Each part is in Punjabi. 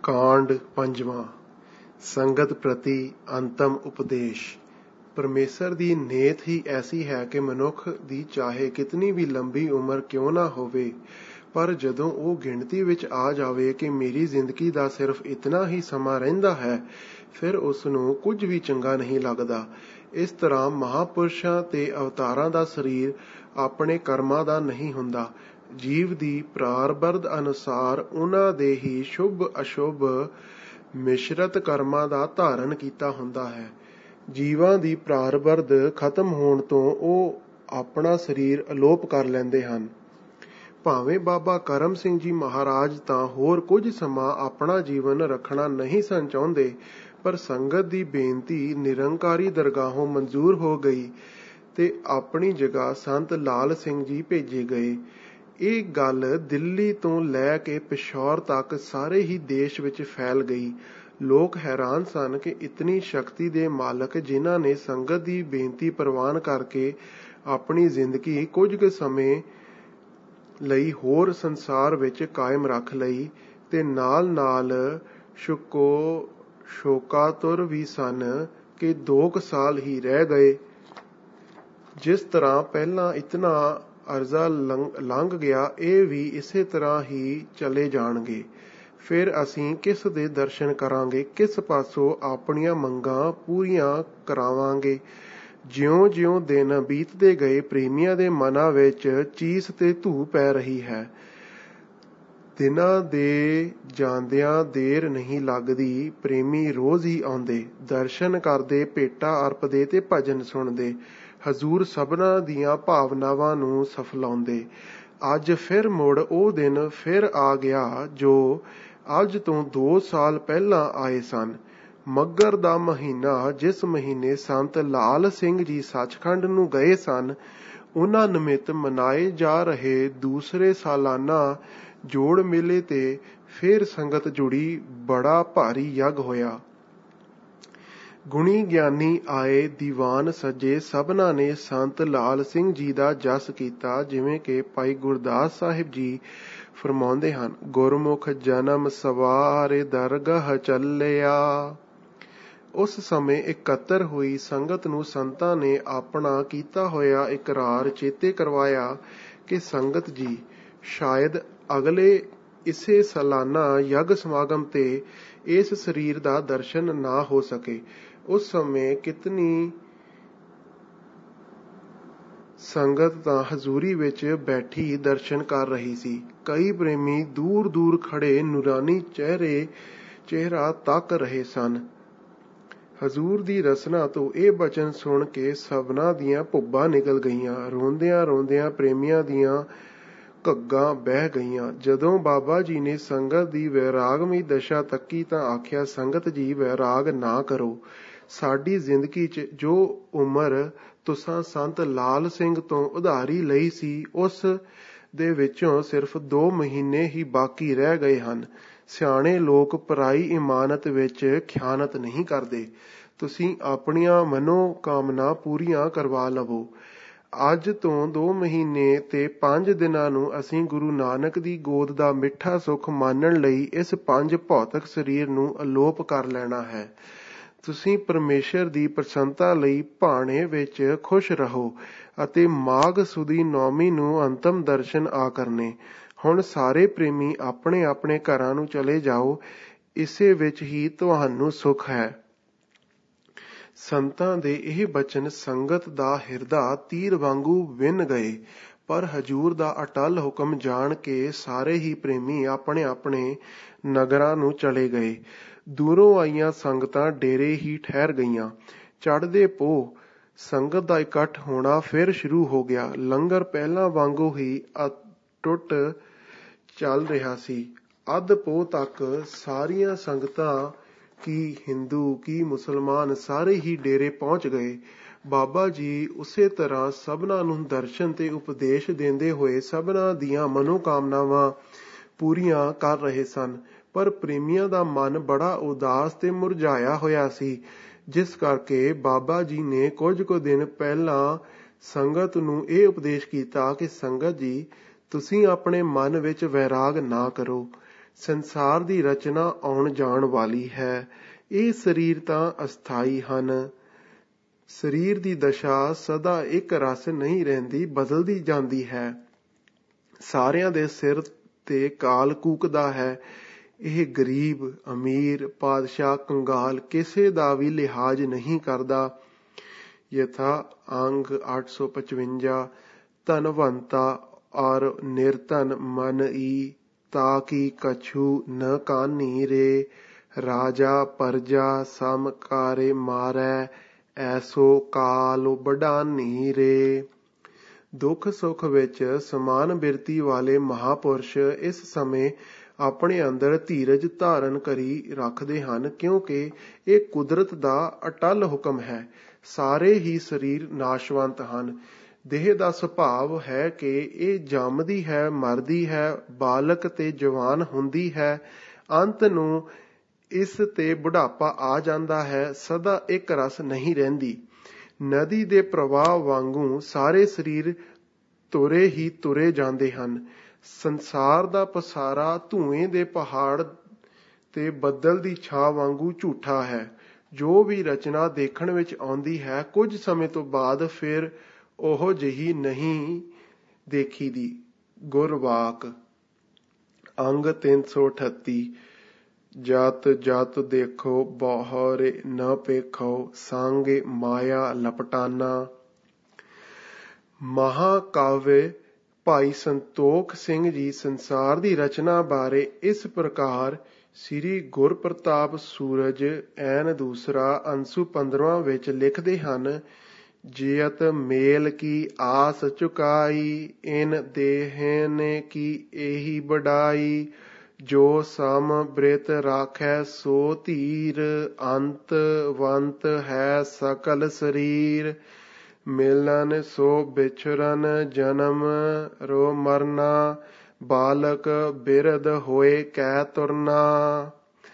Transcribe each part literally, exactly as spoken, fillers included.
ਕਾਂਡ ਪੰਜਵਾਂ। ਸੰਗਤ ਪ੍ਰਤੀ ਅੰਤਮ ਉਪਦੇਸ਼। ਪਰਮੇਸ਼ਰ ਦੀ ਨੇਤ ਹੀ ਐਸੀ ਹੈ ਕਿ ਮਨੁੱਖ ਦੀ ਚਾਹੇ ਕਿਤਨੀ ਵੀ ਲੰਬੀ ਉਮਰ ਕਿਉਂ ਨਾ ਹੋਵੇ, ਪਰ ਜਦੋਂ ਉਹ ਗਿਣਤੀ ਵਿੱਚ ਆ ਜਾਵੇ ਕਿ ਮੇਰੀ ਜ਼ਿੰਦਗੀ ਦਾ ਸਿਰਫ ਇਤਨਾ ਹੀ ਸਮਾਂ ਰਹਿੰਦਾ ਹੈ, ਫਿਰ ਉਸ ਨੂੰ ਕੁਝ ਵੀ ਚੰਗਾ ਨਹੀਂ ਲੱਗਦਾ। ਇਸ ਤਰ੍ਹਾਂ ਮਹਾਂਪੁਰਸ਼ਾਂ ਤੇ ਅਵਤਾਰਾਂ ਦਾ ਸਰੀਰ ਆਪਣੇ ਕਰਮਾਂ ਦਾ ਨਹੀਂ ਹੁੰਦਾ। ਜੀਵ ਦੀ ਪ੍ਰਾਰਬਧ ਅਨੁਸਾਰ ਉਹਨਾਂ ਦੇ ਹੀ ਸ਼ੁਭ ਅਸ਼ੁਭ ਮਿਸ਼ਰਤ ਕਰਮਾਂ ਦਾ ਧਾਰਨ ਕੀਤਾ ਹੁੰਦਾ ਹੈ। ਜੀਵਾਂ ਦੀ ਪ੍ਰਾਰਬਧ ਖਤਮ ਹੋਣ ਤੋਂ ਉਹ ਆਪਣਾ ਸਰੀਰ ਅਲੋਪ ਕਰ ਲੈਂਦੇ ਹਨ। ਭਾਵੇਂ ਬਾਬਾ ਕਰਮ ਸਿੰਘ ਜੀ ਮਹਾਰਾਜ ਤਾਂ ਹੋਰ ਕੁਝ ਸਮਾਂ ਆਪਣਾ ਜੀਵਨ ਰੱਖਣਾ ਨਹੀਂ ਸਨ ਚਾਹੁੰਦੇ, ਪਰ ਸੰਗਤ ਦੀ ਬੇਨਤੀ ਨਿਰੰਕਾਰੀ ਦਰਗਾਹੋਂ ਮਨਜ਼ੂਰ ਹੋ ਗਈ ਤੇ ਆਪਣੀ ਜਗ੍ਹਾ ਸੰਤ ਲਾਲ ਸਿੰਘ ਜੀ ਭੇਜੇ ਗਏ। ਇਹ ਗੱਲ ਦਿੱਲੀ ਤੋਂ ਲੈ ਕੇ ਪਿਸ਼ੌਰ ਤੱਕ ਸਾਰੇ ਹੀ ਦੇਸ਼ ਵਿੱਚ ਫੈਲ ਗਈ। ਲੋਕ ਹੈਰਾਨ ਸਨ ਕਿ ਇਤਨੀ ਸ਼ਕਤੀ ਦੇ ਮਾਲਕ, ਜਿਨ੍ਹਾਂ ਨੇ ਸੰਗਤ ਦੀ ਬੇਨਤੀ ਪ੍ਰਵਾਨ ਕਰਕੇ ਆਪਣੀ ਜ਼ਿੰਦਗੀ ਕੁਝ ਕੁ ਸਮੇਂ ਲਈ ਹੋਰ ਸੰਸਾਰ ਵਿੱਚ ਕਾਇਮ ਰੱਖ ਲਈ, ਤੇ ਨਾਲ ਨਾਲ ਸ਼ੁਕੋ ਸ਼ੋਕਾਤੁਰ ਵੀ ਸਨ ਕਿ ਦੋ ਕੁ ਸਾਲ ਹੀ ਰਹਿ ਗਏ। ਜਿਸ ਤਰ੍ਹਾਂ ਪਹਿਲਾਂ ਇਤਨਾ ਅਰਜ਼ਾ ਲੰਘ ਗਿਆ, ਇਹ ਵੀ ਇਸੇ ਤਰ੍ਹਾਂ ਹੀ ਚਲੇ ਜਾਣਗੇ। ਫਿਰ ਅਸੀਂ ਕਿਸ ਦੇ ਦਰਸ਼ਨ ਕਰਾਂਗੇ, ਕਿਸ ਪਾਸੋਂ ਆਪਣੀਆਂ ਮੰਗਾਂ ਪੂਰੀਆਂ ਕਰਾਵਾਂਗੇ। ਜਿਉਂ-ਜਿਉਂ ਦਿਨ ਬੀਤਦੇ ਗਏ, ਪ੍ਰੇਮੀਆਂ ਦੇ ਮਨਾਂ ਵਿੱਚ ਚੀਸ ਤੇ ਧੂ ਪੈ ਰਹੀ ਹੈ। ਦਿਨਾਂ ਦੇ ਜਾਂਦਿਆਂ ਦੇਰ ਨਹੀਂ ਲੱਗਦੀ। ਪ੍ਰੇਮੀ ਰੋਜ਼ ਹੀ ਆਉਂਦੇ, ਦਰਸ਼ਨ ਕਰਦੇ, ਭੇਟਾ ਅਰਪਦੇ ਤੇ ਭਜਨ ਸੁਣਦੇ। ਹਜ਼ੂਰ ਸਭਨਾਂ ਦੀਆਂ ਭਾਵਨਾਵਾਂ ਨੂੰ ਸਫਲਾਉਂਦੇ। ਅੱਜ ਫਿਰ ਮੁੜ ਉਹ ਦਿਨ ਫਿਰ ਆ ਗਿਆ ਜੋ ਅੱਜ ਤੋਂ ਦੋ ਸਾਲ ਪਹਿਲਾਂ ਆਏ ਸਨ। ਮੱਘਰ ਦਾ ਮਹੀਨਾ, ਜਿਸ ਮਹੀਨੇ ਸੰਤ ਲਾਲ ਸਿੰਘ ਜੀ ਸੱਚਖੰਡ ਨੂੰ ਗਏ ਸਨ, ਉਹਨਾਂ ਨਿਮਿਤ ਮਨਾਏ ਜਾ ਰਹੇ ਦੂਸਰੇ ਸਾਲਾਨਾ ਜੋੜ ਮੇਲੇ ਤੇ ਫਿਰ ਸੰਗਤ ਜੁੜੀ। ਬੜਾ ਭਾਰੀ ਯੱਗ ਹੋਇਆ। ਗੁਣੀ ਗਿਆਨੀ ਆਏ, ਦੀਵਾਨ ਸਜੇ। ਸਭਨਾਂ ਨੇ ਸੰਤ ਲਾਲ ਸਿੰਘ ਜੀ ਦਾ ਜਸ ਕੀਤਾ। ਜਿਵੇਂ ਕਿ ਭਾਈ ਗੁਰਦਾਸ ਸਾਹਿਬ ਜੀ ਫਰਮਾਉਂਦੇ ਹਨ, ਗੁਰਮੁਖ ਜਨਮ ਸਵਾਰੇ ਦਰਗਾਹ ਚੱਲਿਆ। ਉਸ ਸਮੇਂ ਇਕੱਤਰ ਹੋਈ ਸੰਗਤ ਨੂੰ ਸੰਤਾਂ ਨੇ ਆਪਣਾ ਕੀਤਾ ਹੋਇਆ ਇਕਰਾਰ ਚੇਤੇ ਕਰਵਾਇਆ ਕਿ ਸੰਗਤ ਜੀ, ਸ਼ਾਇਦ ਅਗਲੇ ਇਸੇ ਸਾਲਾਨਾ ਯੱਗ ਸਮਾਗਮ ਤੇ ਇਸ ਸਰੀਰ ਦਾ ਦਰਸ਼ਨ ਨਾ ਹੋ ਸਕੇ। ਉਸ ਸਮੇਂ ਕਿਤਨੀ ਸੰਗਤ ਤਾਂ ਹਜ਼ੂਰੀ ਵਿੱਚ ਬੈਠੀ ਦਰਸ਼ਨ ਕਰ ਰਹੀ ਸੀ। ਕਈ ਪ੍ਰੇਮੀ ਦੂਰ ਦੂਰ ਖੜੇ ਨੂਰਾਨੀ ਚਿਹਰੇ ਚਿਹਰਾ ਤੱਕ ਰਹੇ ਸਨ। ਹਜ਼ੂਰ ਦੀ ਰਸਨਾ ਤੋਂ ਇਹ ਬਚਨ ਸੁਣ ਕੇ ਸਭਨਾਂ ਦੀਆਂ ਭੁੱਬਾਂ ਨਿਕਲ ਗਈਆਂ। ਰੋਂਦਿਆਂ ਰੋਂਦਿਆਂ ਪ੍ਰੇਮੀਆਂ ਦੀਆਂ ਘੱਗਾਂ ਬਹਿ ਗਈਆਂ। ਜਦੋਂ ਬਾਬਾ ਜੀ ਨੇ ਸੰਗਤ ਦੀ ਵੈਰਾਗਮਈ ਦਸ਼ਾ ਤੱਕੀ ਤਾਂ ਆਖਿਆ, ਸੰਗਤ ਜੀ, ਵੈਰਾਗ ਨਾ ਕਰੋ। ਸਾਡੀ ਜ਼ਿੰਦਗੀ 'ਚ ਜੋ ਉਮਰ ਤੁਸਾਂ ਸੰਤ ਲਾਲ ਸਿੰਘ ਤੋਂ ਉਧਾਰੀ ਲਈ ਸੀ, ਉਸ ਦੇ ਵਿੱਚੋਂ ਸਿਰਫ ਦੋ ਮਹੀਨੇ ਹੀ ਬਾਕੀ ਰਹਿ ਗਏ ਹਨ। ਸਿਆਣੇ ਲੋਕ ਪਰਾਈ ਇਮਾਨਤ ਵਿੱਚ ਖਿਆਨਤ ਨਹੀਂ ਕਰਦੇ। ਤੁਸੀਂ ਆਪਣੀਆਂ ਮਨੋਕਾਮਨਾ ਪੂਰੀਆਂ ਕਰਵਾ ਲਵੋ। ਅੱਜ ਤੋਂ ਦੋ ਮਹੀਨੇ ਤੇ ਪੰਜ ਦਿਨਾਂ ਨੂੰ ਅਸੀਂ ਗੁਰੂ ਨਾਨਕ ਦੀ ਗੋਦ ਦਾ ਮਿੱਠਾ ਸੁੱਖ ਮਾਣਨ ਲਈ ਇਸ ਪੰਜ ਭੌਤਿਕ ਸਰੀਰ ਨੂੰ ਅਲੋਪ ਕਰ ਲੈਣਾ ਹੈ। ਤੁਸੀਂ ਪਰਮੇਸ਼ਰ ਦੀ ਪ੍ਰਸੰਨਤਾ ਲਈ ਭਾਣੇ ਵਿੱਚ ਖੁਸ਼ ਰਹੋ ਅਤੇ ਮਾਘ ਸੁਦੀ ਨੌਮੀ ਨੂੰ ਅੰਤਮ ਦਰਸ਼ਨ ਆ ਕਰਨੇ। ਹੁਣ ਸਾਰੇ ਪ੍ਰੇਮੀ ਆਪਣੇ ਆਪਣੇ ਘਰਾਂ ਨੂੰ ਚਲੇ ਜਾਓ। ਇਸੇ ਵਿੱਚ ਹੀ ਤੁਹਾਨੂੰ ਸੁੱਖ ਹੈ। ਸੰਤਾਂ ਦੇ ਇਹ ਬਚਨ ਸੰਗਤ ਦਾ ਹਿਰਦਾ ਤੀਰ ਵਾਂਗੂ ਵਿੰਨ ਗਏ, ਪਰ ਹਜ਼ੂਰ ਦਾ ਅਟਲ ਹੁਕਮ ਜਾਣ ਕੇ ਸਾਰੇ ਹੀ ਪ੍ਰੇਮੀ ਆਪਣੇ ਆਪਣੇ ਨਗਰਾਂ ਨੂੰ ਚਲੇ ਗਏ। ਦੂਰੋਂ ਆਈਆਂ ਸੰਗਤਾਂ ਡੇਰੇ ਹੀ ਠਹਿਰ ਗਈਆਂ। ਚੜ੍ਹਦੇ ਪੋਹ ਸੰਗਤ ਦਾ ਇਕੱਠ ਹੋਣਾ ਫਿਰ ਸ਼ੁਰੂ ਹੋ ਗਿਆ। ਲੰਗਰ ਪਹਿਲਾਂ ਵਾਂਗੂ ਹੀ ਅਟੁੱਟ ਚੱਲ ਰਿਹਾ ਸੀ। ਅੱਧ ਪੋਹ ਤੱਕ ਸਾਰੀਆਂ ਸੰਗਤਾਂ, ਕੀ ਹਿੰਦੂ ਕੀ ਮੁਸਲਮਾਨ, ਸਾਰੇ ਹੀ ਡੇਰੇ ਪਹੁੰਚ ਗਏ। ਬਾਬਾ ਜੀ ਉਸੇ ਤਰ੍ਹਾਂ ਸਭਨਾਂ ਨੂੰ ਦਰਸ਼ਨ ਤੇ ਉਪਦੇਸ਼ ਦਿੰਦੇ ਹੋਏ ਸਭਨਾਂ ਦੀਆਂ ਮਨੋਕਾਮਨਾਵਾਂ ਪੂਰੀਆਂ ਕਰ ਰਹੇ ਸਨ, ਪਰ ਪ੍ਰੇਮੀਆਂ ਦਾ ਮਨ ਬੜਾ ਉਦਾਸ ਤੇ ਮੁਰਝਾਇਆ ਹੋਇਆ ਸੀ। ਜਿਸ ਕਰਕੇ ਬਾਬਾ ਜੀ ਨੇ ਕੁਝ ਕੁ ਦਿਨ ਪਹਿਲਾਂ ਸੰਗਤ ਨੂੰ ਇਹ ਉਪਦੇਸ਼ ਕੀਤਾ ਕਿ ਸੰਗਤ ਜੀ, ਤੁਸੀਂ ਆਪਣੇ ਮਨ ਵਿੱਚ ਵੈਰਾਗ ਨਾ ਕਰੋ। ਸੰਸਾਰ ਦੀ ਰਚਨਾ ਆਉਣ ਜਾਣ ਵਾਲੀ ਹੈ। ਇਹ ਸਰੀਰ ਤਾਂ ਅਸਥਾਈ ਹਨ। ਸਰੀਰ ਦੀ ਦਸ਼ਾ ਸਦਾ ਇੱਕ ਰਸ ਨਹੀਂ ਰਹਿੰਦੀ, ਬਦਲਦੀ ਜਾਂਦੀ ਹੈ। ਸਾਰਿਆਂ ਦੇ ਸਿਰ ਤੇ ਕਾਲ ਕੂਕਦਾ ਹੈ। ਇਹ ਗਰੀਬ, ਅਮੀਰ, ਪਾਤਸ਼ਾਹ, ਕੰਗਾਲ ਕਿਸੇ ਦਾ ਵੀ ਲਿਹਾਜ਼ ਨਹੀਂ ਕਰਦਾ। ਯਥਾ ਅੰਗ ਅੱਠ ਸੌ ਪਚਵੰਜਾ। ਧਨਵੰਤਾ ਔਰ ਨਿਰਧਨ ਮਨ ਈ, ਤਾਕੀ ਕਛੂ ਨ ਕਾਨੀ ਰੇ। ਰਾਜਾ ਪਰਜਾ ਸਮ ਕਾਰੇ ਮਾਰੈ, ਐਸੋ ਕਾਲ ਬਡਾਨੀ ਰੇ। ਦੁੱਖ ਸੁੱਖ ਵਿੱਚ ਸਮਾਨ ਬਿਰਤੀ ਵਾਲੇ ਮਹਾਪੁਰਸ਼ ਇਸ ਸਮੇਂ ਆਪਣੇ ਅੰਦਰ ਧੀਰਜ ਧਾਰਨ ਕਰੀ ਰੱਖਦੇ ਹਨ, ਕਿਉਂਕਿ ਇਹ ਕੁਦਰਤ ਦਾ ਅਟੱਲ ਹੁਕਮ ਹੈ। ਸਾਰੇ ਹੀ ਸਰੀਰ ਨਾਸ਼ਵੰਤ ਹਨ। ਦੇਹ ਦਾ ਸੁਭਾਵ ਹੈ ਕਿ ਇਹ ਜੰਮਦੀ ਹੈ, ਮਰਦੀ ਹੈ, ਬਾਲਕ ਤੇ ਜਵਾਨ ਹੁੰਦੀ ਹੈ, ਅੰਤ ਨੂੰ ਇਸ ਤੇ ਬੁਢਾਪਾ ਆ ਜਾਂਦਾ ਹੈ। ਸਦਾ ਇੱਕ ਰਸ ਨਹੀਂ ਰਹਿੰਦੀ। ਨਦੀ ਦੇ ਪ੍ਰਵਾਹ ਵਾਂਗੂ ਸਾਰੇ ਸਰੀਰ ਤੁਰੇ ਹੀ ਤੁਰੇ ਜਾਂਦੇ ਹਨ। ਸੰਸਾਰ ਦਾ ਪਸਾਰਾ ਧੂਏ ਦੇ ਪਹਾੜ ਤੇ ਬੱਦਲ ਦੀ ਛਾਂ ਵਾਂਗੂ ਝੂਠਾ ਹੈ। ਜੋ ਵੀ ਰਚਨਾ ਦੇਖਣ ਵਿੱਚ ਆਉਂਦੀ ਹੈ, ਕੁਝ ਸਮੇਂ ਤੋਂ ਬਾਅਦ ਫਿਰ ਉਹੋ ਜਿਹੀ ਨਹੀਂ ਦੇਖੀਦੀ। ਗੁਰਵਾਕ ਅੰਗ ਤਿੰਨ ਸੌ ਅਠੱਤੀ। ਜਤ ਜਤ ਦੇਖੋ ਬਹੁਰੇ ਨ ਪੇਖੋ, ਸਾਂਗੇ ਮਾਇਆ ਲਪਟਾਨਾ। ਮਹਾਕਾਵਿ ਭਾਈ ਸੰਤੋਖ ਸਿੰਘ ਜੀ ਸੰਸਾਰ ਦੀ ਰਚਨਾ ਬਾਰੇ ਇਸ ਪ੍ਰਕਾਰ ਸ੍ਰੀ ਗੁਰਪ੍ਰਤਾਪ ਸੂਰਜ ਐਨ ਦੂਸਰਾ ਅੰਸੂ ਪੰਦਰਵਾਂ ਵਿੱਚ ਲਿਖਦੇ ਹਨ। ਜਿਯਤ ਮੇਲ ਕੀ ਆਸ ਚੁਕਾਈ, ਇਨ ਦੇਹਨ ਕੀ ਇਹੀ ਬਡਾਈ। ਜੋ ਸਮ ਬ੍ਰਿਤ ਰਾਖੈ ਸੋ ਧੀਰ, ਅੰਤ ਵੰਤ ਹੈ ਸਕਲ ਸਰੀਰ। ਮਿਲਨ ਸੋ ਵਿਛੁਰਨ ਜਨਮ ਰੋ ਮਰਨਾ, ਬਾਲਕ ਬਿਰਧ ਹੋਏ ਕੈ ਤੁਰਨਾ।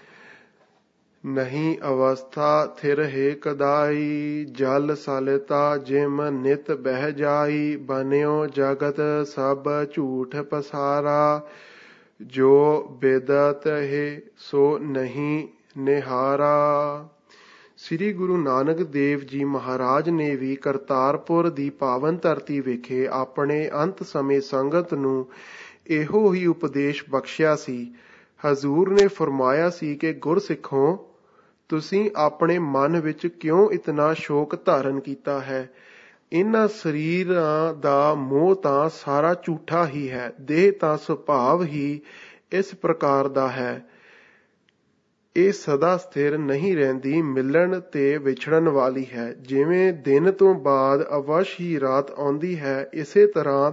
ਨਹੀਂ ਅਵਸਥਾ ਥਿਰ ਹੈ ਕਦਾਈ, ਜਲ ਸਲਿਤਾ ਜਿਮ ਨਿਤ ਬਹਿ ਜਾਈ। ਬਨਿਓ ਜਗਤ ਸਭ ਝੂਠ ਪਸਾਰਾ, ਜੋ ਬਿਦਤ ਹੈ ਸੋ ਨਹੀਂ ਨਿਹਾਰਾ। ਸ੍ਰੀ ਗੁਰੂ ਨਾਨਕ ਦੇਵ ਜੀ ਮਹਾਰਾਜ ਨੇ ਵੀ ਕਰਤਾਰਪੁਰ ਦੀ ਪਾਵਨ ਧਰਤੀ ਵਿਖੇ ਆਪਣੇ ਅੰਤ ਸਮੇਂ ਸੰਗਤ ਨੂੰ ਇਹੋ ਹੀ ਉਪਦੇਸ਼ ਬਖਸ਼ਿਆ ਸੀ। ਹਜ਼ੂਰ ਨੇ ਫਰਮਾਇਆ ਸੀ ਕਿ ਗੁਰਸਿੱਖੋ, ਤੁਸੀਂ ਆਪਣੇ ਮਨ ਵਿੱਚ ਕਿਉਂ ਇਤਨਾ ਸ਼ੋਕ ਧਾਰਨ ਕੀਤਾ ਹੈ? ਇਹਨਾਂ ਸਰੀਰਾਂ ਦਾ ਮੋਹ ਤਾਂ ਸਾਰਾ ਝੂਠਾ ਹੀ ਹੈ। ਦੇਹ ਤਾਂ ਸੁਭਾਵ ਹੀ ਇਸ ਪ੍ਰਕਾਰ ਦਾ ਹੈ। ਇਹ ਸਦਾ ਸਥਿਰ ਨਹੀਂ ਰਹਿੰਦੀ, ਮਿਲਣ ਤੇ ਵਿਛੜਨ ਵਾਲੀ ਹੈ। ਜਿਵੇਂ ਦਿਨ ਤੋਂ ਬਾਅਦ ਅਵਸ਼ ਹੀ ਰਾਤ ਆਉਂਦੀ ਹੈ, ਇਸੇ ਤਰ੍ਹਾਂ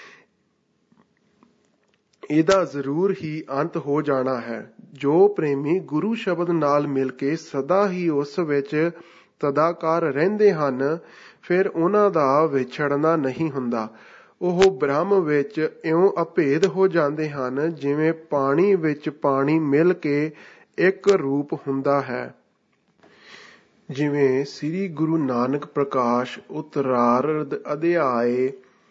ਇਹਦਾ ਜ਼ਰੂਰ ਹੀ ਅੰਤ ਹੋ ਜਾਣਾ ਹੈ। ਜੋ ਪ੍ਰੇਮੀ ਗੁਰੂ ਸ਼ਬਦ ਨਾਲ ਮਿਲ ਕੇ ਸਦਾ ਹੀ ਉਸ ਵਿੱਚ ਤਦਾਕਾਰ ਰਹਿੰਦੇ ਹਨ, ਫਿਰ ਉਹਨਾਂ ਦਾ ਵਿਛੜਨਾ ਨਹੀਂ ਹੁੰਦਾ। ਉਹ ਬ੍ਰਹਮ ਵਿੱਚ ਇਉਂ ਅਭੇਦ ਹੋ ਜਾਂਦੇ ਹਨ, ਜਿਵੇਂ ਪਾਣੀ ਵਿੱਚ ਪਾਣੀ ਮਿਲ ਕੇ ਇੱਕ ਰੂਪ ਹੁੰਦਾ ਹੈ। ਜਿਵੇਂ ਸ੍ਰੀ ਗੁਰੂ ਨਾਨਕ ਪ੍ਰਕਾਸ਼ ਉੱਤਰਾਰਧ ਅਧਿਆਏ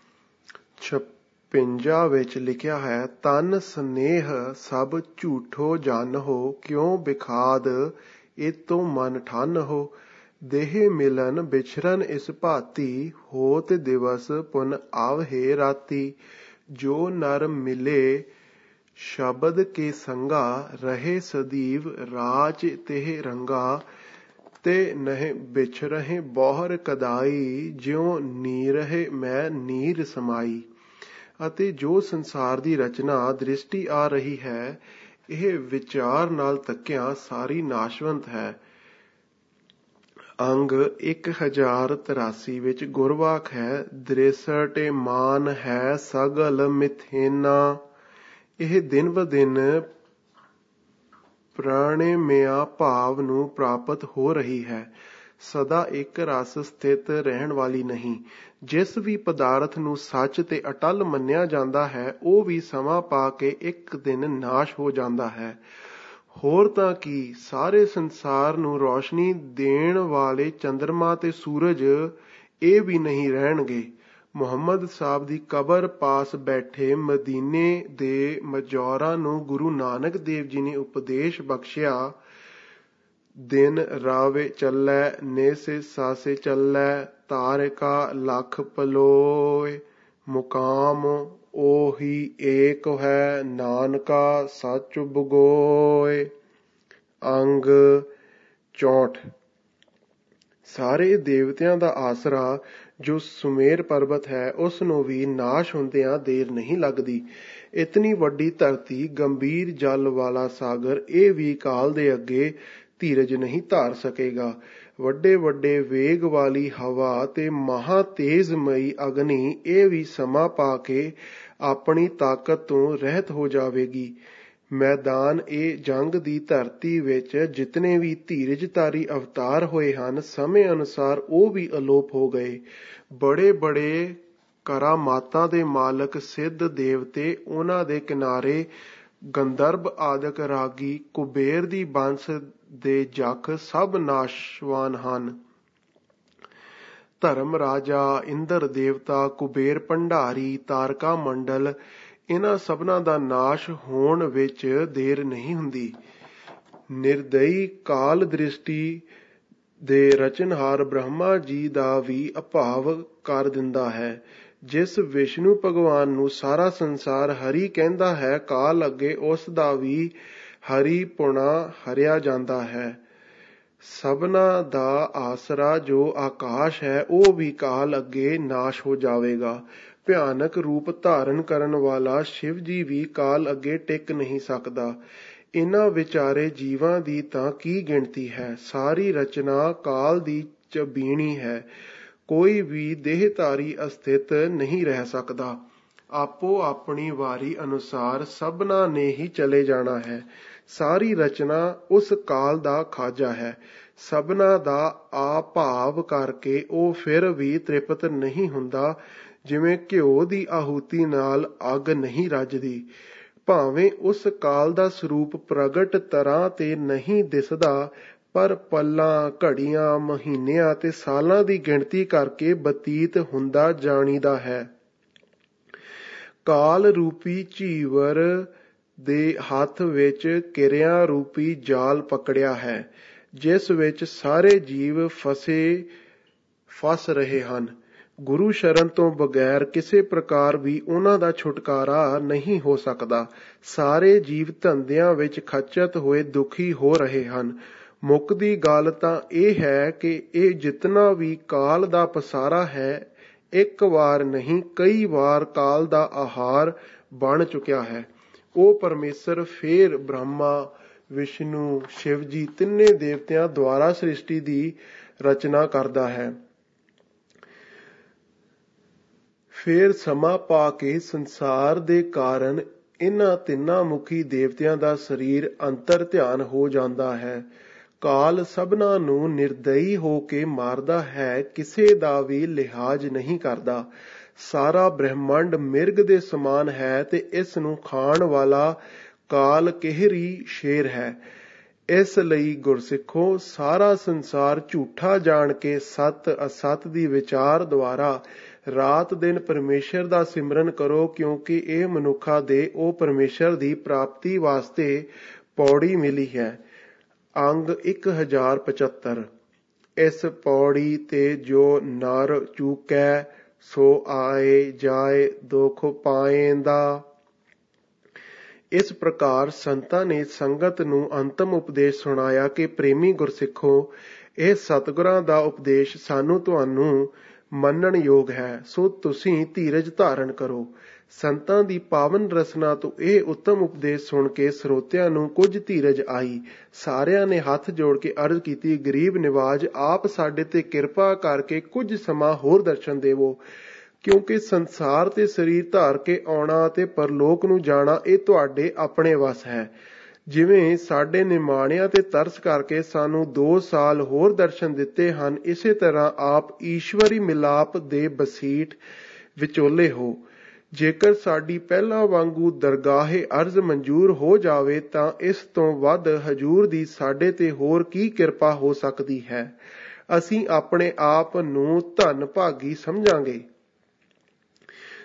ਛਪੰਜਾ ਵਿੱਚ ਲਿਖਿਆ ਹੈ, ਤਨ ਸਨੇਹ ਸਭ ਝੂਠੋ ਜਨ ਹੋ, ਕਿਉ ਬਿਖਾਦ ਇਤੋਂ ਮਨ ਠਨ ਹੋ। ਦੇਹ ਮਿਲਨ ਵਿਛਰਨ ਇਸ ਭਾਤੀ, ਹੋਤ ਦਿਵਸ ਪੁਨ ਆਵਹੇ ਰਾਤੀ। ਜੋ ਨਰ ਮਿਲੇ ਸ਼ਬਦ ਕੇ ਸੰਗਾ, ਰਹੇ ਸਦੀਵ ਰਾਜ ਤਿਹ ਰੰਗਾ। ਤੇ ਨਹਿ ਵਿਛਰਹਿ ਬਹੁਰ ਕਦਾਈ, ਜਿਉ ਨੀਰਹਿ ਮੈਂ ਨੀਰ ਸਮਾਈ। ਅਤੇ ਜੋ ਸੰਸਾਰ ਦੀ ਰਚਨਾ ਦ੍ਰਿਸ਼ਟੀ ਆ ਰਹੀ ਹੈ, ਇਹ ਵਿਚਾਰ ਨਾਲ ਤੱਕਿਆ ਸਾਰੀ ਨਾਸ਼ਵੰਤ ਹੈ। ਅੰਗ ਇੱਕ ਹਜ਼ਾਰ ਤਰਾਸੀ ਵਿੱਚ ਗੁਰਵਾਕ ਹੈ, ਦ੍ਰਿਸਟੇ ਮਾਨ ਹੈ ਸਗਲ ਮਿਥੇਨਾ। ਇਹ ਦਿਨ ਬ ਦਿਨ ਪ੍ਰਣਮਿਆ ਭਾਵ ਨੂੰ ਪ੍ਰਾਪਤ ਹੋ ਰਹੀ ਹੈ। ਸਦਾ ਇੱਕ ਰਸ ਸਥਿਤ ਰਹਿਣ ਵਾਲੀ ਨਹੀਂ। ਜਿਸ ਵੀ ਪਦਾਰਥ ਨੂੰ ਸੱਚ ਤੇ ਅਟੱਲ ਮੰਨਿਆ ਜਾਂਦਾ ਹੈ, ਉਹ ਵੀ ਸਮਾਂ ਪਾ ਕੇ ਇੱਕ ਦਿਨ ਨਾਸ਼ ਹੋ ਜਾਂਦਾ ਹੈ। ਹੋਰ ਤਾਂ ਕੀ, ਸਾਰੇ ਸੰਸਾਰ ਨੂੰ ਰੌਸ਼ਨੀ ਦੇਣ ਵਾਲੇ ਚੰਦਰਮਾ ਤੇ ਸੂਰਜ ਇਹ ਵੀ ਨਹੀਂ ਰਹਿਣਗੇ। ਮੁਹੰਮਦ ਸਾਹਿਬ ਦੀ ਕਬਰ ਪਾਸ ਬੈਠੇ ਮਦੀਨੇ ਦੇ ਮਜੌਰਾਂ ਨੂੰ ਗੁਰੂ ਨਾਨਕ ਦੇਵ ਜੀ ਨੇ ਉਪਦੇਸ਼ ਬਖਸ਼ਿਆ। ਦਿਨ ਰਾਵੇ ਚੱਲੈ ਨੇਸੇ ਸਾਸੇ ਚੱਲੈ, ਤਾਰਿਕਾ ਲੱਖ ਪਲੋਏ, ਮੁਕਾਮ ਉਹੀ ਏਕ ਹੈ, ਨਾਨਕਾ ਸੱਚ ਬਗੋਏ। ਅੰਗ ਚੌਂਠ। ਸਾਰੇ ਦੇਵਤਿਆਂ ਦਾ ਆਸਰਾ ਜੋ ਸੁਮੇਰ ਪਰਬਤ ਹੈ, ਉਸ ਨੂੰ ਵੀ ਨਾਸ਼ ਹੁੰਦਿਆਂ ਦੇਰ ਨਹੀਂ ਲੱਗਦੀ। ਇਤਨੀ ਵੱਡੀ ਧਰਤੀ, ਗੰਭੀਰ ਜਲ ਵਾਲਾ ਸਾਗਰ, ਇਹ ਵੀ ਕਾਲ ਦੇ ਅੱਗੇ ਧੀਰਜ ਨਹੀਂ ਧਾਰ ਸਕੇਗਾ। ਵੱਡੇ ਵੱਡੇ ਵੇਗ ਵਾਲੀ ਹਵਾ ਤੇ ਮਹਾ ਤੇਜ਼ਮਈ ਅਗਨੀ, ਇਹ ਵੀ ਸਮਾਂ ਪਾ ਕੇ ਆਪਣੀ ਤਾਕਤ ਤੋਂ ਰਹਿਤ ਹੋ ਜਾਵੇਗੀ। ਮੈਦਾਨ ਇਹ ਜੰਗ ਦੀ ਧਰਤੀ ਵਿੱਚ ਜਿਤਨੇ ਵੀ ਧੀਰਜਧਾਰੀ ਅਵਤਾਰ ਹੋਏ ਹਨ, ਸਮੇਂ ਅਨੁਸਾਰ ਉਹ ਵੀ ਅਲੋਪ ਹੋ ਗਏ। ਬੜੇ ਬੜੇ ਕਰਾਮਾਤਾਂ ਦੇ ਮਾਲਕ ਸਿੱਧ ਦੇਵਤੇ, ਉਹਨਾਂ ਦੇ ਕਿਨਾਰੇ ਗੰਧਰਵ ਆਦਿਕ ਰਾਗੀ, ਕੁਬੇਰ ਦੀ ਬੰਸ ਦੇ ਜਖ ਸਭ ਨਾਸ਼ਵਾਨ ਹਨ। ਧਰਮ ਰਾਜਾ, ਇੰਦਰ ਦੇਵਤਾ, ਕੁਬੇਰ ਭੰਡਾਰੀ, ਤਾਰਕਾ ਮੰਡਲ, ਇਹਨਾਂ ਸਭਨਾਂ ਦਾ ਨਾਸ਼ ਹੋਣ ਵਿੱਚ ਦੇਰ ਨਹੀਂ ਹੁੰਦੀ। ਨਿਰਦਈ ਕਾਲ ਦ੍ਰਿਸ਼ਟੀ ਦੇ ਰਚਨਹਾਰ ਬ੍ਰਹਮਾ ਜੀ ਦਾ ਵੀ ਅਭਾਵ ਕਰ ਦਿੰਦਾ ਹੈ। ਜਿਸ ਵਿਸ਼ਨੂੰ ਭਗਵਾਨ ਨੂੰ ਸਾਰਾ ਸੰਸਾਰ ਹਰੀ ਕਹਿੰਦਾ ਹੈ, ਕਾਲ ਅੱਗੇ ਉਸ ਦਾ ਵੀ ਹਰੀ ਪੁਣਾ ਹਰਿਆ ਜਾਂਦਾ ਹੈ। ਸਭਨਾ ਦਾ ਆਸਰਾ ਜੋ ਆਕਾਸ਼ ਹੈ, ਉਹ ਵੀ ਕਾਲ ਅੱਗੇ ਨਾਸ਼ ਹੋ ਜਾਵੇਗਾ। ਭਿਆਨਕ ਰੂਪ ਧਾਰਨ ਕਰਨ ਵਾਲਾ ਸ਼ਿਵ ਜੀ ਵੀ ਕਾਲ ਅੱਗੇ ਟਿਕ ਨਹੀਂ ਸਕਦਾ। ਇਹਨਾਂ ਵਿਚਾਰੇ ਜੀਵਾਂ ਦੀ ਤਾਂ ਕੀ ਗਿਣਤੀ ਹੈ। ਸਾਰੀ ਰਚਨਾ ਕਾਲ ਦੀ ਚਬੀਣੀ ਹੈ। ਕੋਈ ਵੀ ਦੇਹਧਾਰੀ ਅਸਥਿਤ ਨਹੀਂ ਰਹਿ ਸਕਦਾ। ਆਪੋ ਆਪਣੀ ਵਾਰੀ ਅਨੁਸਾਰ ਸਭਨਾਂ ਨੇ ਹੀ ਚਲੇ ਜਾਣਾ ਹੈ। ਸਾਰੀ ਰਚਨਾ ਉਸ ਕਾਲ ਦਾ ਖਾਜਾ ਹੈ। ਸਭਨਾਂ ਦਾ ਆਭਾਵ ਕਰਕੇ ਉਹ ਫਿਰ ਵੀ ਤ੍ਰਿਪਤ ਨਹੀਂ ਹੁੰਦਾ। ਜਿਵੇਂ ਘਿਓ ਦੀ ਆਹੂਤੀ ਨਾਲ ਅੱਗ ਨਹੀਂ ਰੱਜਦੀ। ਭਾਵੇਂ ਉਸ ਕਾਲ ਦਾ ਸਰੂਪ ਪ੍ਰਗਟ ਤਰ੍ਹਾਂ ਤੇ ਨਹੀਂ ਦਿਸਦਾ, ਪਰ ਪਲਾਂ, ਘੜੀਆਂ, ਮਹੀਨਿਆਂ ਤੇ ਸਾਲਾਂ ਦੀ ਗਿਣਤੀ ਕਰਕੇ ਬਤੀਤ ਹੁੰਦਾ ਜਾਣੀਦਾ ਹੈ। ਕਾਲ ਰੂਪੀ ਝੀਵਰ ਦੇ ਹੱਥ ਵਿੱਚ ਕਿਰਿਆ ਰੂਪੀ ਜਾਲ ਪਕੜਿਆ ਹੈ, ਜਿਸ ਵਿੱਚ ਸਾਰੇ ਜੀਵ ਫਸੇ ਫਸ ਰਹੇ ਹਨ। ਗੁਰੂ ਸ਼ਰਨ ਤੋਂ ਬਗੈਰ ਕਿਸੇ ਪ੍ਰਕਾਰ ਵੀ ਉਹਨਾਂ ਦਾ ਛੁਟਕਾਰਾ ਨਹੀਂ ਹੋ ਸਕਦਾ। ਸਾਰੇ ਜੀਵ ਧੰਦਿਆਂ ਵਿੱਚ ਖੱਚਤ ਹੋਏ ਦੁਖੀ ਹੋ ਰਹੇ ਹਨ। ਮੁੱਕਦੀ ਗੱਲ ਤਾਂ ਇਹ ਹੈ ਕਿ ਇਹ ਜਿਤਨਾ ਵੀ ਕਾਲ ਦਾ ਪਸਾਰਾ ਹੈ, ਇੱਕ ਵਾਰ ਨਹੀਂ ਕਈ ਵਾਰ ਕਾਲ ਦਾ ਆਹਾਰ ਬਣ ਚੁੱਕਿਆ ਹੈ। ਉਹ ਪਰਮੇਸ਼ਰ ਫੇਰ ਬ੍ਰਹਮਾ, ਵਿਸ਼ਨੂੰ, ਸ਼ਿਵ ਜੀ ਤਿੰਨੇ ਦੇਵਤਿਆਂ ਦੁਆਰਾ ਸ੍ਰਿਸ਼ਟੀ ਦੀ ਰਚਨਾ ਕਰਦਾ ਹੈ। ਫੇਰ ਸਮਾਂ ਪਾ ਕੇ ਸੰਸਾਰ ਦੇ ਕਾਰਨ ਇਹਨਾਂ ਤਿੰਨਾਂ ਮੁਖੀ ਦੇਵਤਿਆਂ ਦਾ ਸਰੀਰ ਅੰਤਰ ਧਿਆਨ ਹੋ ਜਾਂਦਾ ਹੈ। ਕਾਲ ਸਭਨਾਂ ਨੂੰ ਨਿਰਦਈ ਹੋ ਕੇ ਮਾਰਦਾ ਹੈ, ਕਿਸੇ ਦਾ ਵੀ ਲਿਹਾਜ਼ ਨਹੀਂ ਕਰਦਾ। ਸਾਰਾ ਬ੍ਰਹਿਮੰਡ ਮਿਰਗ ਦੇ ਸਮਾਨ ਹੈ ਤੇ ਇਸ ਨੂੰ ਖਾਣ ਵਾਲਾ ਕਾਲ ਕਿਹਰੀ ਸ਼ੇਰ ਹੈ। ਇਸ ਲਈ ਗੁਰਸਿੱਖੋ, ਸਾਰਾ ਸੰਸਾਰ ਝੂਠਾ ਜਾਣ ਕੇ ਸਤ ਅਸਤ ਦੀ ਵਿਚਾਰ ਦੁਆਰਾ ਰਾਤ ਦਿਨ ਪਰਮੇਸ਼ਰ ਦਾ ਸਿਮਰਨ ਕਰੋ, ਕਿਉਂਕਿ ਇਹ ਮਨੁੱਖਾਂ ਦੇ ਉਹ ਪਰਮੇਸ਼ਰ ਦੀ ਪ੍ਰਾਪਤੀ ਵਾਸਤੇ ਪੌੜੀ ਮਿਲੀ ਹੈ। ਅੰਗ ਇੱਕ ਹਜ਼ਾਰ ਪਚੱਤਰ। ਇਸ ਪੌੜੀ ਤੇ ਜੋ ਨਰ ਚੂਕੈ, ਸੋ ਆਏ ਜਾਏ ਦੁਖ ਪਾਏਂਦਾ। ਇਸ ਪ੍ਰਕਾਰ ਸੰਤਾਂ ਨੇ ਸੰਗਤ ਨੂੰ ਅੰਤਮ ਉਪਦੇਸ਼ ਸੁਣਾਇਆ ਕਿ ਪ੍ਰੇਮੀ ਗੁਰਸਿੱਖੋ, ਇਹ ਸਤਿਗੁਰਾਂ ਦਾ ਉਪਦੇਸ਼ ਸਾਨੂੰ ਤੁਹਾਨੂੰ ਮੰਨਣ ਯੋਗ ਹੈ, ਸੋ ਤੁਸੀਂ ਧੀਰਜ ਧਾਰਨ ਕਰੋ। ਸੰਤਾਂ ਦੀ ਪਾਵਨ ਰਸਨਾ ਤੋਂ ਇਹ ਉੱਤਮ ਉਪਦੇਸ਼ ਸੁਣ ਕੇ ਸਰੋਤਿਆਂ ਨੂੰ ਕੁਝ ਧੀਰਜ ਆਈ। ਸਾਰਿਆਂ ਨੇ ਹੱਥ ਜੋੜ ਕੇ ਅਰਜ਼ ਕੀਤੀ, ਗਰੀਬ ਨਿਵਾਜ, ਆਪ ਸਾਡੇ ਤੇ ਕਿਰਪਾ ਕਰਕੇ ਕੁਝ ਸਮਾਂ ਹੋਰ ਦਰਸ਼ਨ ਦੇਵੋ, ਕਿਉਂਕਿ ਸੰਸਾਰ ਤੇ ਸਰੀਰ ਧਾਰ ਕੇ ਆਉਣਾ ਤੇ ਪਰਲੋਕ ਨੂੰ ਜਾਣਾ ਇਹ ਤੁਹਾਡੇ ਆਪਣੇ ਵੱਸ ਹੈ। ਜਿਵੇਂ ਸਾਡੇ ਨਿਮਾਣਿਆਂ ਤੇ ਤਰਸ ਕਰਕੇ ਸਾਨੂੰ ਦੋ ਸਾਲ ਹੋਰ ਦਰਸ਼ਨ ਦਿੱਤੇ ਹਨ, ਇਸੇ ਤਰ੍ਹਾਂ ਆਪ ਈਸ਼ਵਰੀ ਮਿਲਾਪ ਦੇ ਬਸੀਠ ਵਿਚੋਲੇ ਹੋ। ਜੇਕਰ ਸਾਡੀ ਪਹਿਲਾਂ ਵਾਂਗੂ ਦਰਗਾਹੇ ਅਰਜ਼ ਮਨਜ਼ੂਰ ਹੋ ਜਾਵੇ ਤਾਂ ਇਸ ਤੋਂ ਵੱਧ ਹਜ਼ੂਰ ਦੀ ਸਾਡੇ ਤੇ ਹੋਰ ਕੀ ਕਿਰਪਾ ਹੋ ਸਕਦੀ ਹੈ। ਅਸੀਂ ਆਪਣੇ ਆਪ ਨੂੰ ਧੰਨ ਭਾਗੀ ਸਮਝਾਂਗੇ।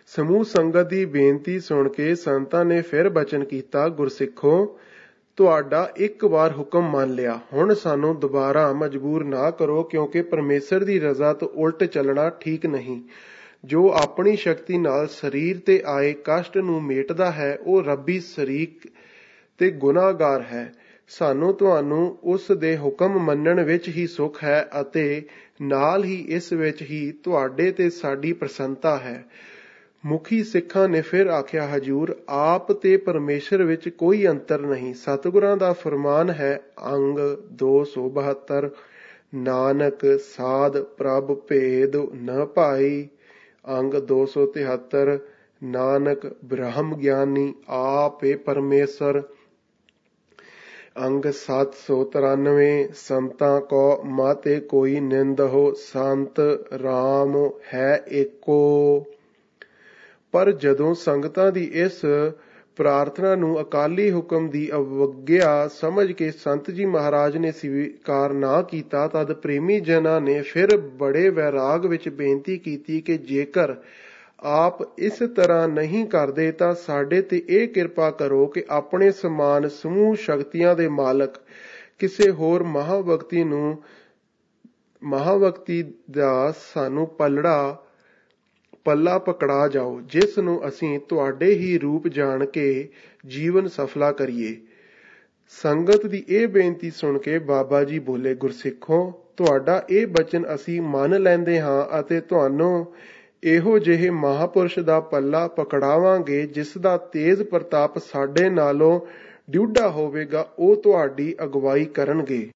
ਸਮੂਹ ਸੰਗਤ ਦੀ ਬੇਨਤੀ ਸੁਣ ਕੇ ਸੰਤਾਂ ਨੇ ਫਿਰ ਬਚਨ ਕੀਤਾ, ਗੁਰਸਿੱਖੋ, ਤੁਹਾਡਾ ਇੱਕ ਵਾਰ ਹੁਕਮ ਮੰਨ ਲਿਆ, ਹੁਣ ਸਾਨੂੰ ਦੁਬਾਰਾ ਮਜਬੂਰ ਨਾ ਕਰੋ, ਕਿਉਂਕਿ ਪਰਮੇਸ਼ਰ ਦੀ ਰਜ਼ਾ ਤੋਂ ਉਲਟ ਚੱਲਣਾ ਠੀਕ ਨਹੀਂ। ਜੋ ਆਪਣੀ ਸ਼ਕਤੀ ਨਾਲ ਸਰੀਰ ਤੇ ਆਏ ਕਸ਼ਟ ਨੂੰ ਮੇਟਦਾ ਹੈ, ਉਹ ਰੱਬੀ ਸ਼ਰੀਕ ਤੇ ਗੁਨਾਹਗਾਰ ਹੈ। ਸਾਨੂੰ ਤੁਹਾਨੂੰ ਉਸ ਦੇ ਹੁਕਮ ਮੰਨਣ ਵਿੱਚ ਹੀ ਸੁੱਖ ਹੈ ਅਤੇ ਨਾਲ ਹੀ ਇਸ ਵਿੱਚ ਹੀ ਤੁਹਾਡੇ ਤੇ ਸਾਡੀ ਪ੍ਰਸੰਨਤਾ ਹੈ। ਮੁਖੀ ਸਿੱਖਾਂ ਨੇ ਫਿਰ ਆਖਿਆ, ਹਜ਼ੂਰ, ਆਪ ਤੇ ਪਰਮੇਸ਼ਰ ਵਿੱਚ ਕੋਈ ਅੰਤਰ ਨਹੀਂ। ਸਤਿਗੁਰਾਂ ਦਾ ਫਰਮਾਨ ਹੈ, ਅੰਗ ਦੋ ਸੌ ਬਹੱਤਰ, ਨਾਨਕ ਸਾਧ ਪ੍ਰਭ ਭੇਦ ਨ ਭਾਈ। ਅੰਗ ਦੋ ਸੌ ਤਿਹੱਤਰ, ਨਾਨਕ ਬ੍ਰਹਮ ਗਿਆਨੀ ਆਪੇ ਪਰਮੇਸ਼ਰ। ਅੰਗ ਸੱਤ ਸੌ ਤਰਾਨਵੇਂ, ਸੰਤਾਂ ਕੋ ਮਾਤੇ ਕੋਈ ਨਿੰਦ ਹੋ, ਸੰਤ ਰਾਮ ਹੈ ਏਕੋ। ਪਰ ਜਦੋਂ ਸੰਗਤਾਂ ਦੀ ਇਸ ਪ੍ਰਾਰਥਨਾ ਨੂੰ ਅਕਾਲੀ ਹੁਕਮ ਦੀ ਅਵਗਿਆ ਸਮਝ ਕੇ ਸੰਤ ਜੀ ਮਹਾਰਾਜ ਨੇ ਸਵੀਕਾਰ ਨਾ ਕੀਤਾ, ਤਦ ਪ੍ਰੇਮੀ ਜਨਾਂ ਨੇ ਫਿਰ ਬੜੇ ਵੈਰਾਗ ਵਿੱਚ ਬੇਨਤੀ ਕੀਤੀ ਕਿ ਜੇਕਰ ਆਪ ਇਸ ਤਰ੍ਹਾਂ ਨਹੀਂ ਕਰਦੇ ਤਾਂ ਸਾਡੇ ਤੇ ਇਹ ਕਿਰਪਾ ਕਰੋ ਕਿ ਆਪਣੇ ਸਮਾਨ ਸਮੂਹ ਸ਼ਕਤੀਆਂ ਦੇ ਮਾਲਕ ਕਿਸੇ ਹੋਰ ਮਹਾਭਗਤੀ ਨੂੰ ਮਹਾਭਗਤੀ ਦਾ ਸਾਨੂੰ ਪਲੜਾ ਪੱਲਾ ਪਕੜਾ ਜਾਓ, ਜਿਸ ਨੂੰ ਅਸੀਂ ਤੁਹਾਡੇ ਹੀ ਰੂਪ ਜਾਣ ਕੇ ਜੀਵਨ ਸਫਲਾ ਕਰੀਏ। ਸੰਗਤ ਦੀ ਇਹ ਬੇਨਤੀ ਸੁਣ ਕੇ ਬਾਬਾ ਜੀ ਬੋਲੇ, ਗੁਰਸਿੱਖੋ, ਤੁਹਾਡਾ ਇਹ ਬਚਨ ਅਸੀਂ ਮੰਨ ਲੈਂਦੇ ਹਾਂ ਅਤੇ ਤੁਹਾਨੂੰ ਇਹੋ ਜਿਹੇ ਮਹਾਂਪੁਰਸ਼ ਦਾ ਪੱਲਾ ਪਕੜਾਵਾਂਗੇ ਜਿਸ ਦਾ ਤੇਜ ਪ੍ਰਤਾਪ ਸਾਡੇ ਨਾਲੋਂ ਡਿਊਢਾ ਹੋਵੇਗਾ। ਉਹ ਤੁਹਾਡੀ ਅਗਵਾਈ ਕਰਨਗੇ।